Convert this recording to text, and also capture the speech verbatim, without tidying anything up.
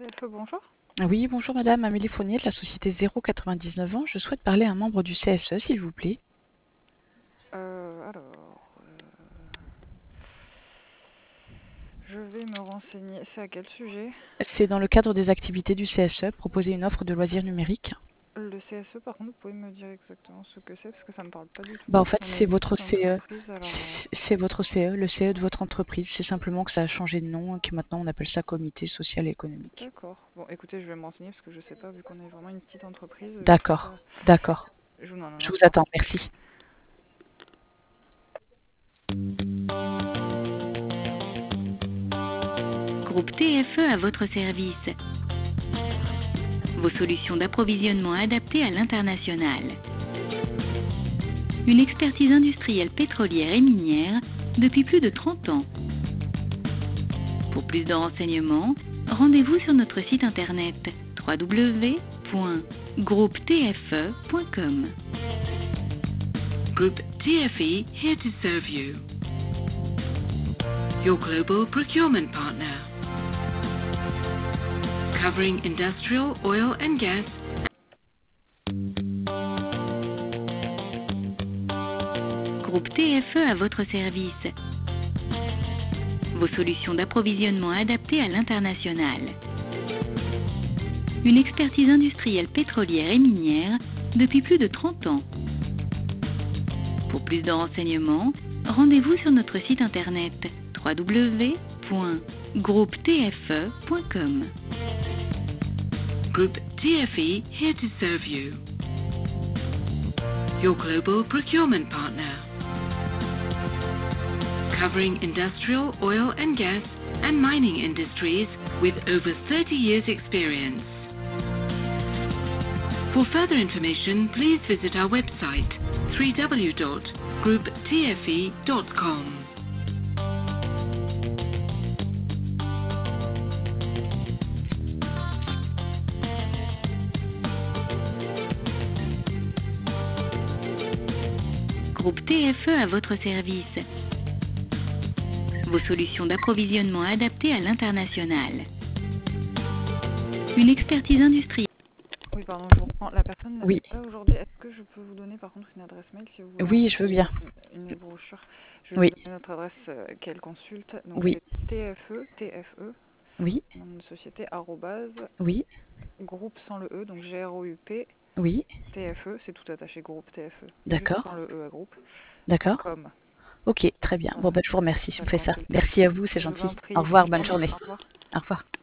T F E, bonjour. Oui, bonjour madame, Amélie Fournier de la société zéro quatre-vingt-dix-neuf ans. Je souhaite parler à un membre du C S E, s'il vous plaît. Euh, alors, euh, je vais me renseigner. C'est à quel sujet? C'est dans le cadre des activités du C S E, proposer une offre de loisirs numériques. Le C S E, par contre, vous pouvez me dire exactement ce que c'est parce que ça me parle pas du tout. Bah en fait, On est c'est une votre petite C E. entreprise, alors. euh, C'est c'est votre C E, le C E de votre entreprise. C'est simplement que ça a changé de nom et que maintenant on appelle ça comité social et économique. D'accord. Bon, écoutez, je vais me renseigner parce que je sais pas, vu qu'on est vraiment une petite entreprise, je sais D'accord, pas. d'accord. Je vous demande un Je vous instant. attends, merci. Groupe T F E à votre service. Vos solutions d'approvisionnement adaptées à l'international. Une expertise industrielle pétrolière et minière depuis plus de trente ans. Pour plus de renseignements, rendez-vous sur notre site internet w w w point groupe t f e point com. Group T F E here to serve you. Your global procurement partner. Covering industrial, oil and gas. Groupe T F E à votre service. Vos solutions d'approvisionnement adaptées à l'international. Une expertise industrielle pétrolière et minière depuis plus de trente ans. Pour plus de renseignements, rendez-vous sur notre site internet w w w point groupe t f e point com. Group T F E here to serve you. Your global procurement partner. Covering industrial, oil and gas and mining industries with over thirty years experience. For further information, please visit our website w w w dot group t f e dot com. Groupe T F E à votre service. Vos solutions d'approvisionnement adaptées à l'international. Une expertise industrielle. Oui, pardon, je vous reprends. La personne n'est Oui, pas là aujourd'hui. Est-ce que je peux vous donner par contre une adresse mail si vous voulez oui, je veux envoyer bien. une, une brochure? Je vais vous Oui, donner notre adresse euh, qu'elle consulte. Donc oui, c'est T F E, T F E, oui, nom de société, arrobase, oui, groupe sans le E, donc G R O U P, oui, T F E, c'est tout attaché, groupe T F E, juste d'accord, sans le E à groupe, point d'accord. com. Ok, très bien. Bon, Voilà, ben, je vous remercie, ça on fait ça. consulte. Merci à vous, c'est Je vous en gentil. Au prie, revoir, bonne bonne journée, journée. au revoir. Au revoir.